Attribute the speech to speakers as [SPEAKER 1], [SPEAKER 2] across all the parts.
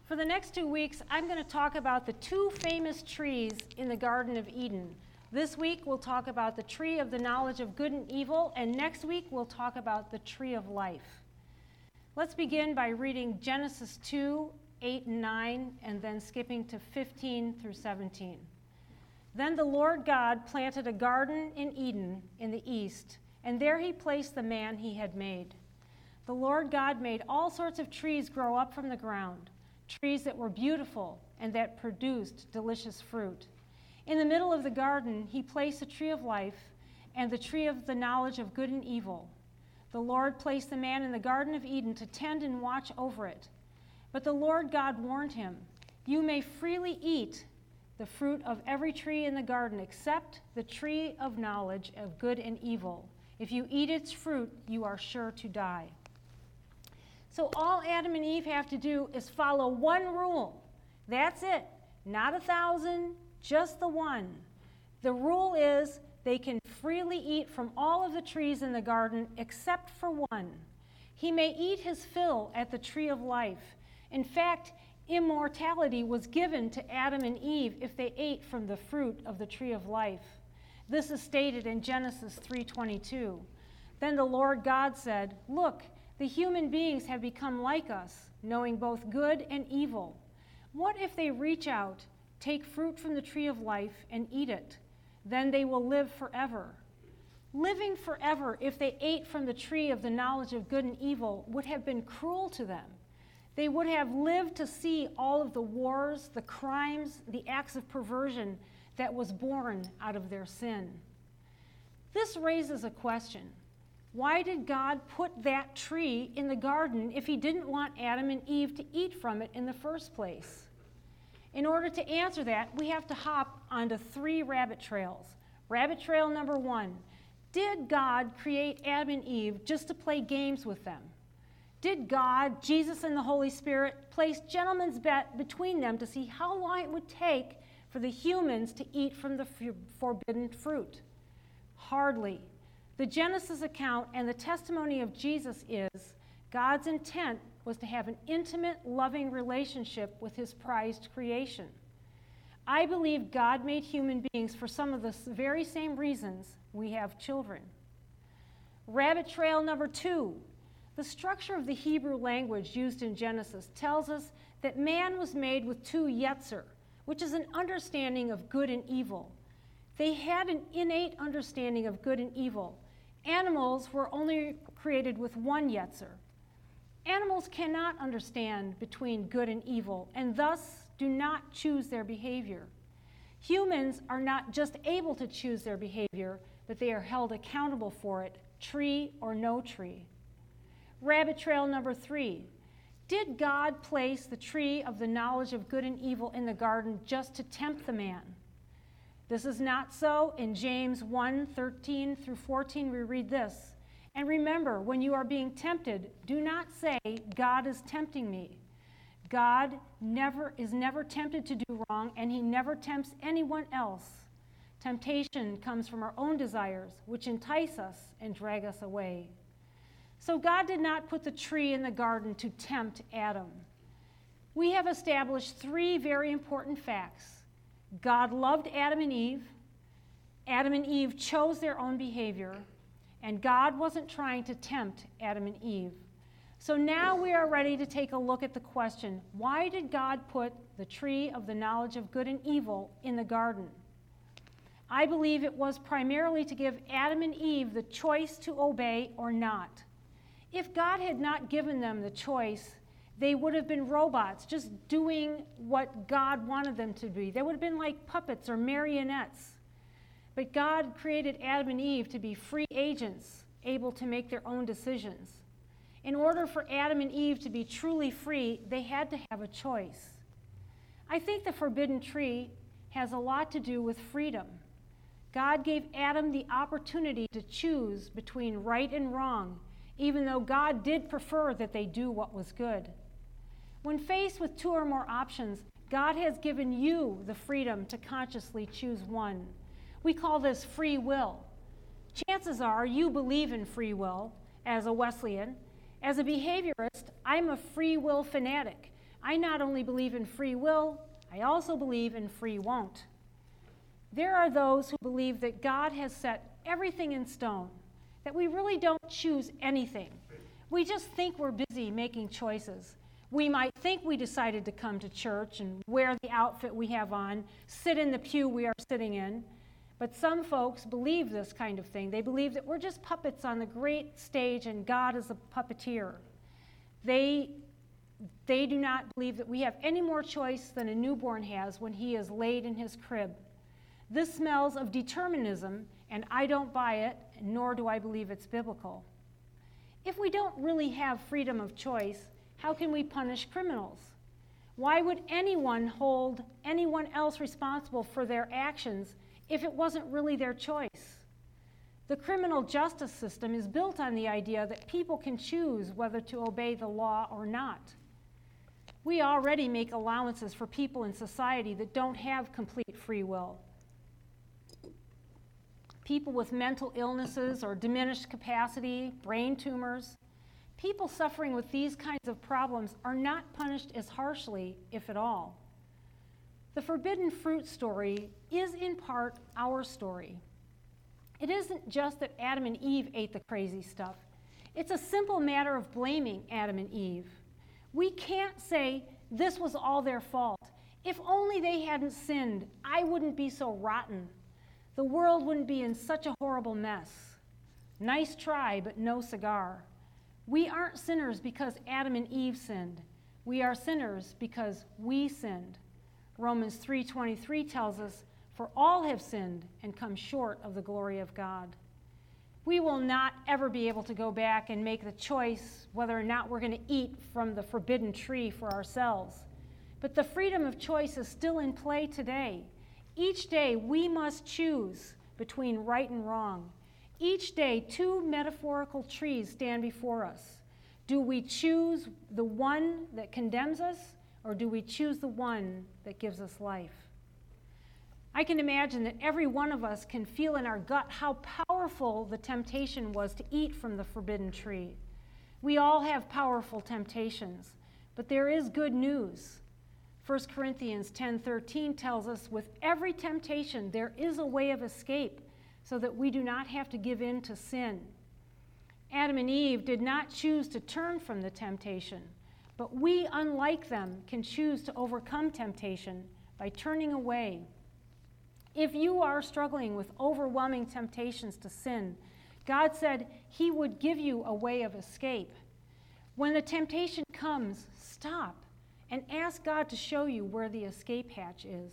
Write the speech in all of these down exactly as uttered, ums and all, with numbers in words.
[SPEAKER 1] For the next two weeks, I'm going to talk about the two famous trees in the Garden of Eden. This week, we'll talk about the tree of the knowledge of good and evil, and next week, we'll talk about the tree of life. Let's begin by reading Genesis two, eight, and nine, and then skipping to fifteen through seventeen. Then the Lord God planted a garden in Eden in the east, and there he placed the man he had made. The Lord God made all sorts of trees grow up from the ground, trees that were beautiful and that produced delicious fruit. In the middle of the garden, he placed the tree of life and the tree of the knowledge of good and evil. The Lord placed the man in the Garden of Eden to tend and watch over it. But the Lord God warned him, "You may freely eat the fruit of every tree in the garden except the tree of knowledge of good and evil. If you eat its fruit, you are sure to die." So all Adam and Eve have to do is follow one rule. That's it. Not a thousand, just the one. The rule is they can freely eat from all of the trees in the garden except for one. He may eat his fill at the tree of life. In fact, immortality was given to Adam and Eve if they ate from the fruit of the tree of life. This is stated in Genesis three twenty-two. Then the Lord God said, "Look, the human beings have become like us, knowing both good and evil. What if they reach out, take fruit from the tree of life, and eat it? Then they will live forever." Living forever, if they ate from the tree of the knowledge of good and evil, would have been cruel to them. They would have lived to see all of the wars, the crimes, the acts of perversion that was born out of their sin. This raises a question. Why did God put that tree in the garden if he didn't want Adam and Eve to eat from it in the first place? In order to answer that, we have to hop onto three rabbit trails. Rabbit trail number one, did God create Adam and Eve just to play games with them? Did God, Jesus, and the Holy Spirit place gentlemen's bet between them to see how long it would take for the humans to eat from the forbidden fruit? Hardly. The Genesis account and the testimony of Jesus is God's intent was to have an intimate, loving relationship with his prized creation. I believe God made human beings for some of the very same reasons we have children. Rabbit trail number two. The structure of the Hebrew language used in Genesis tells us that man was made with two yetzer, which is an understanding of good and evil. They had an innate understanding of good and evil. Animals were only created with one yetzer. Animals cannot understand between good and evil, and thus do not choose their behavior. Humans are not just able to choose their behavior, but they are held accountable for it, tree or no tree. Rabbit trail number three. Did God place the tree of the knowledge of good and evil in the garden just to tempt the man? This is not so. In James one, thirteen through fourteen, we read this. "And remember, when you are being tempted, do not say, 'God is tempting me.' God never is never tempted to do wrong, and he never tempts anyone else. Temptation comes from our own desires, which entice us and drag us away." So God did not put the tree in the garden to tempt Adam. We have established three very important facts. God loved Adam and Eve. Adam and Eve chose their own behavior. And God wasn't trying to tempt Adam and Eve. So now we are ready to take a look at the question, why did God put the tree of the knowledge of good and evil in the garden? I believe it was primarily to give Adam and Eve the choice to obey or not. If God had not given them the choice, they would have been robots, just doing what God wanted them to be. They would have been like puppets or marionettes. But God created Adam and Eve to be free agents, able to make their own decisions. In order for Adam and Eve to be truly free, they had to have a choice. I think the forbidden tree has a lot to do with freedom. God gave Adam the opportunity to choose between right and wrong, even though God did prefer that they do what was good. When faced with two or more options, God has given you the freedom to consciously choose one. We call this free will. Chances are you believe in free will as a Wesleyan. As a behaviorist, I'm a free will fanatic. I not only believe in free will, I also believe in free won't. There are those who believe that God has set everything in stone, that we really don't choose anything. We just think we're busy making choices. We might think we decided to come to church and wear the outfit we have on, sit in the pew we are sitting in. But some folks believe this kind of thing. They believe that we're just puppets on the great stage and God is a puppeteer. They, they do not believe that we have any more choice than a newborn has when he is laid in his crib. This smells of determinism, and I don't buy it, nor do I believe it's biblical. If we don't really have freedom of choice, how can we punish criminals? Why would anyone hold anyone else responsible for their actions if it wasn't really their choice? The criminal justice system is built on the idea that people can choose whether to obey the law or not. We already make allowances for people in society that don't have complete free will. People with mental illnesses or diminished capacity, brain tumors, people suffering with these kinds of problems are not punished as harshly, if at all. The forbidden fruit story is in part our story. It isn't just that Adam and Eve ate the crazy stuff. It's a simple matter of blaming Adam and Eve. We can't say this was all their fault. If only they hadn't sinned, I wouldn't be so rotten. The world wouldn't be in such a horrible mess. Nice try, but no cigar. We aren't sinners because Adam and Eve sinned. We are sinners because we sinned. Romans three twenty-three tells us, "For all have sinned and come short of the glory of God." We will not ever be able to go back and make the choice whether or not we're going to eat from the forbidden tree for ourselves. But the freedom of choice is still in play today. Each day we must choose between right and wrong. Each day two metaphorical trees stand before us. Do we choose the one that condemns us, or do we choose the one that gives us life? I can imagine that every one of us can feel in our gut how powerful the temptation was to eat from the forbidden tree. We all have powerful temptations, but there is good news. First Corinthians ten thirteen tells us, with every temptation there is a way of escape so that we do not have to give in to sin. Adam and Eve did not choose to turn from the temptation, but we, unlike them, can choose to overcome temptation by turning away. If you are struggling with overwhelming temptations to sin, God said he would give you a way of escape. When the temptation comes, stop and ask God to show you where the escape hatch is.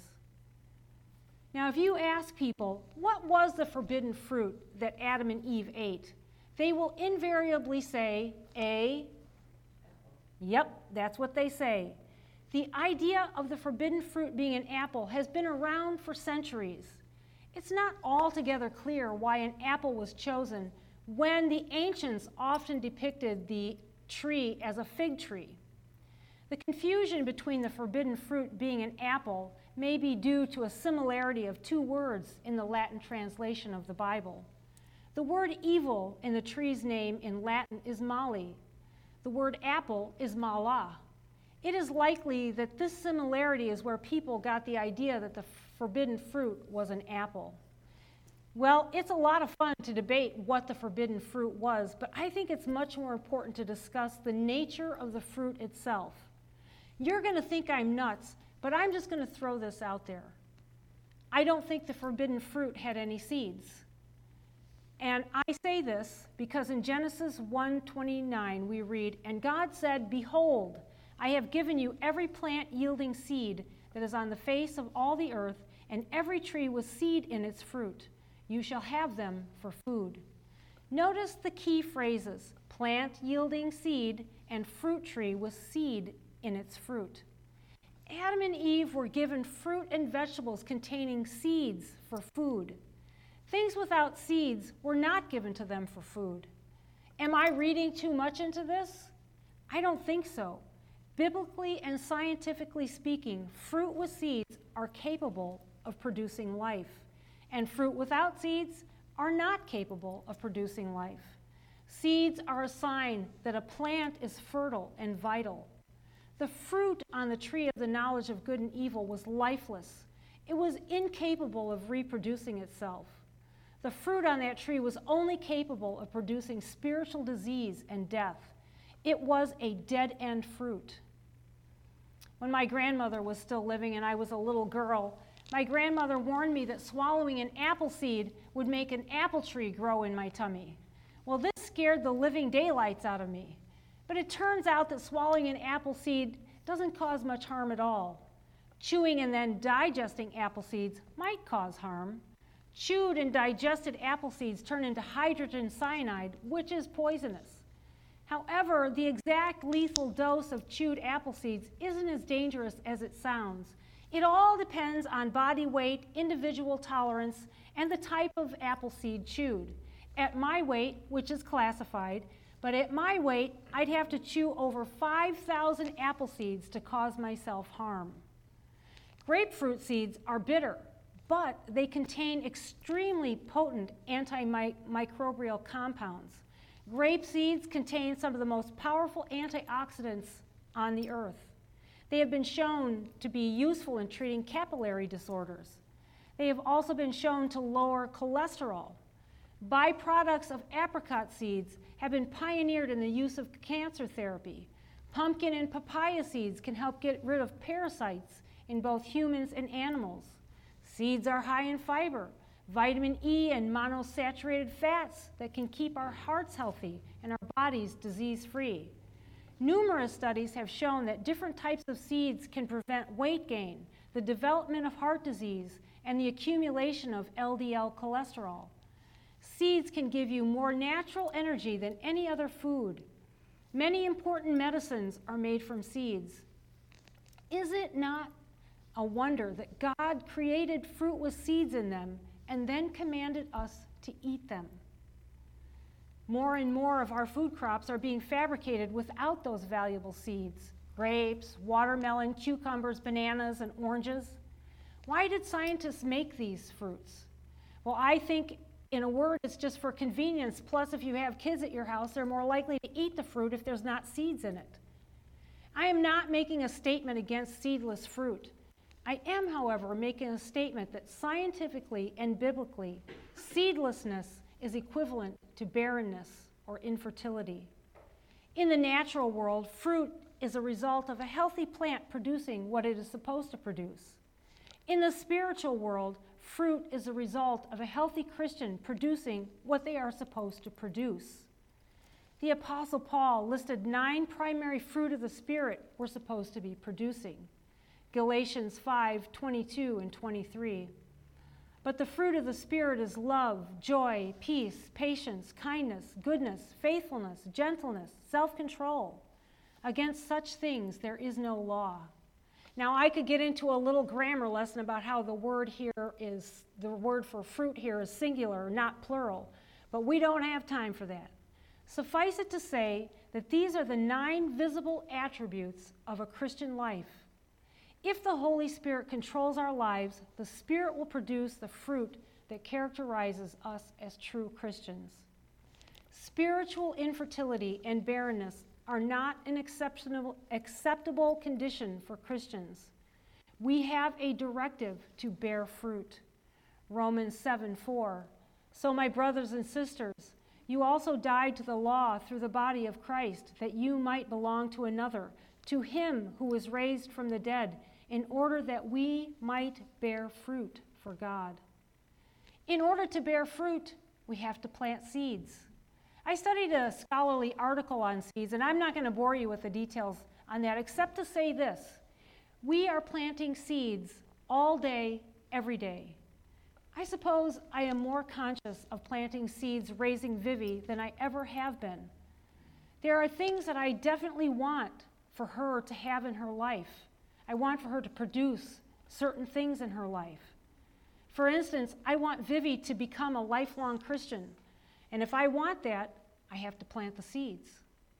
[SPEAKER 1] Now, if you ask people, what was the forbidden fruit that Adam and Eve ate? They will invariably say, A, yep, that's what they say. The idea of the forbidden fruit being an apple has been around for centuries. It's not altogether clear why an apple was chosen when the ancients often depicted the tree as a fig tree. The confusion between the forbidden fruit being an apple may be due to a similarity of two words in the Latin translation of the Bible. The word evil in the tree's name in Latin is mali. The word apple is mala. It is likely that this similarity is where people got the idea that the forbidden fruit was an apple. Well, it's a lot of fun to debate what the forbidden fruit was, but I think it's much more important to discuss the nature of the fruit itself. You're going to think I'm nuts, but I'm just going to throw this out there. I don't think the forbidden fruit had any seeds. And I say this because in Genesis one twenty-nine we read, "And God said, Behold, I have given you every plant yielding seed that is on the face of all the earth, and every tree with seed in its fruit. You shall have them for food." Notice the key phrases, plant yielding seed and fruit tree with seed in its fruit. Adam and Eve were given fruit and vegetables containing seeds for food. Things without seeds were not given to them for food. Am I reading too much into this? I don't think so. Biblically and scientifically speaking, fruit with seeds are capable of producing life, and fruit without seeds are not capable of producing life. Seeds are a sign that a plant is fertile and vital. The fruit on the tree of the knowledge of good and evil was lifeless. It was incapable of reproducing itself. The fruit on that tree was only capable of producing spiritual disease and death. It was a dead-end fruit. When my grandmother was still living and I was a little girl, my grandmother warned me that swallowing an apple seed would make an apple tree grow in my tummy. Well, this scared the living daylights out of me. But it turns out that swallowing an apple seed doesn't cause much harm at all. Chewing and then digesting apple seeds might cause harm. Chewed and digested apple seeds turn into hydrogen cyanide, which is poisonous. However, the exact lethal dose of chewed apple seeds isn't as dangerous as it sounds. It all depends on body weight, individual tolerance, and the type of apple seed chewed. At my weight, which is classified, but at my weight, I'd have to chew over five thousand apple seeds to cause myself harm. Grapefruit seeds are bitter, but they contain extremely potent antimicrobial compounds. Grape seeds contain some of the most powerful antioxidants on the earth. They have been shown to be useful in treating capillary disorders. They have also been shown to lower cholesterol. Byproducts of apricot seeds have been pioneered in the use of cancer therapy. Pumpkin and papaya seeds can help get rid of parasites in both humans and animals. Seeds are high in fiber, vitamin E, and monosaturated fats that can keep our hearts healthy and our bodies disease-free. Numerous studies have shown that different types of seeds can prevent weight gain, the development of heart disease, and the accumulation of L D L cholesterol. Seeds can give you more natural energy than any other food. Many important medicines are made from seeds. Is it not a wonder that God created fruit with seeds in them and then commanded us to eat them? More and more of our food crops are being fabricated without those valuable seeds. Grapes, watermelon, cucumbers, bananas, and oranges. Why did scientists make these fruits? Well, I think in a word, it's just for convenience. Plus, if you have kids at your house, they're more likely to eat the fruit if there's not seeds in it. I am not making a statement against seedless fruit. I am, however, making a statement that scientifically and biblically, seedlessness is equivalent to barrenness or infertility. In the natural world, fruit is a result of a healthy plant producing what it is supposed to produce. In the spiritual world, fruit is a result of a healthy Christian producing what they are supposed to produce. The Apostle Paul listed nine primary fruit of the Spirit we're supposed to be producing. Galatians five, twenty-two and twenty-three. But the fruit of the Spirit is love, joy, peace, patience, kindness, goodness, faithfulness, gentleness, self-control. Against such things there is no law. Now, I could get into a little grammar lesson about how the word here is, the word for fruit here is singular, not plural, but we don't have time for that. Suffice it to say that these are the nine visible attributes of a Christian life. If the Holy Spirit controls our lives, the Spirit will produce the fruit that characterizes us as true Christians. Spiritual infertility and barrenness are not an exceptional, acceptable condition for Christians. We have a directive to bear fruit. Romans seven, four. So, my brothers and sisters, you also died to the law through the body of Christ, that you might belong to another, to him who was raised from the dead, in order that we might bear fruit for God. In order to bear fruit, we have to plant seeds. I studied a scholarly article on seeds, and I'm not going to bore you with the details on that, except to say this. We are planting seeds all day, every day. I suppose I am more conscious of planting seeds raising Vivi than I ever have been. There are things that I definitely want for her to have in her life. I want for her to produce certain things in her life. For instance, I want Vivi to become a lifelong Christian. And if I want that, I have to plant the seeds.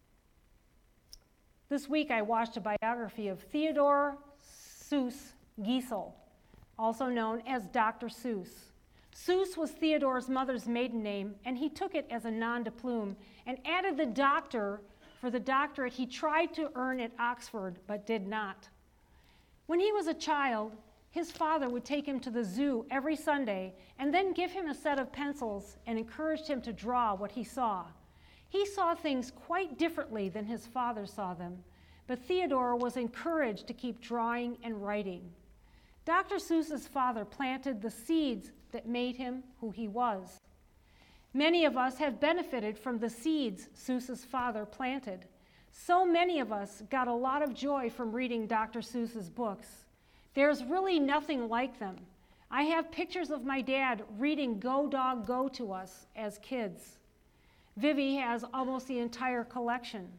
[SPEAKER 1] This week I watched a biography of Theodore Seuss Geisel, also known as Doctor Seuss. Seuss was Theodore's mother's maiden name, and he took it as a nom de plume and added the doctor for the doctorate he tried to earn at Oxford but did not. When he was a child, his father would take him to the zoo every Sunday and then give him a set of pencils and encouraged him to draw what he saw. He saw things quite differently than his father saw them, but Theodore was encouraged to keep drawing and writing. Doctor Seuss's father planted the seeds that made him who he was. Many of us have benefited from the seeds Seuss's father planted. So many of us got a lot of joy from reading Doctor Seuss's books. There's really nothing like them. I have pictures of my dad reading Go Dog Go to us as kids. Vivi has almost the entire collection.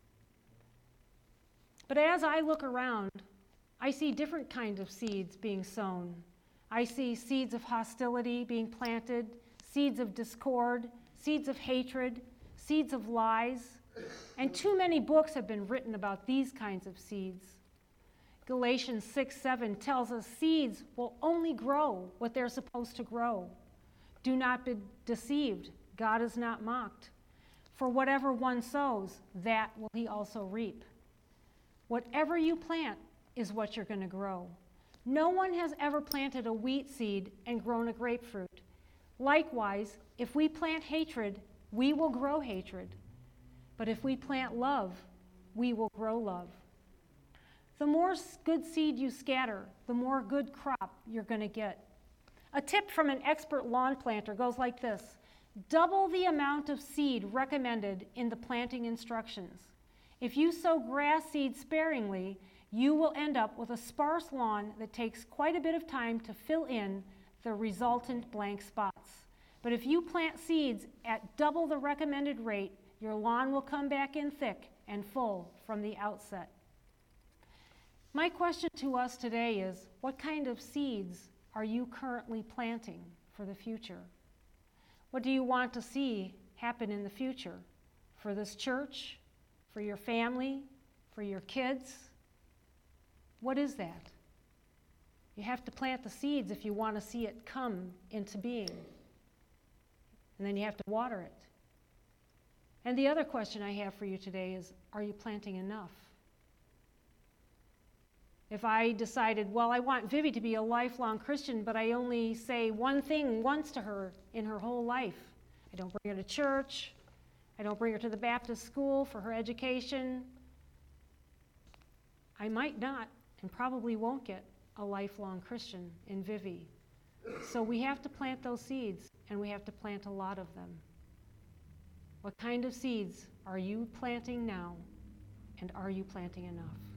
[SPEAKER 1] But as I look around, I see different kinds of seeds being sown. I see seeds of hostility being planted, seeds of discord, seeds of hatred, seeds of lies, and too many books have been written about these kinds of seeds. Galatians six seven tells us seeds will only grow what they're supposed to grow. Do not be deceived. God is not mocked. For whatever one sows, that will he also reap. Whatever you plant is what you're going to grow. No one has ever planted a wheat seed and grown a grapefruit. Likewise, if we plant hatred, we will grow hatred. But if we plant love, we will grow love. The more good seed you scatter, the more good crop you're going to get. A tip from an expert lawn planter goes like this: double the amount of seed recommended in the planting instructions. If you sow grass seed sparingly, you will end up with a sparse lawn that takes quite a bit of time to fill in the resultant blank spots. But if you plant seeds at double the recommended rate, your lawn will come back in thick and full from the outset. My question to us today is, what kind of seeds are you currently planting for the future? What do you want to see happen in the future for this church, for your family, for your kids? What is that? You have to plant the seeds if you want to see it come into being. And then you have to water it. And the other question I have for you today is, are you planting enough? If I decided, well, I want Vivi to be a lifelong Christian, but I only say one thing once to her in her whole life. I don't bring her to church. I don't bring her to the Baptist school for her education. I might not and probably won't get a lifelong Christian in Vivi. So we have to plant those seeds, and we have to plant a lot of them. What kind of seeds are you planting now, and are you planting enough?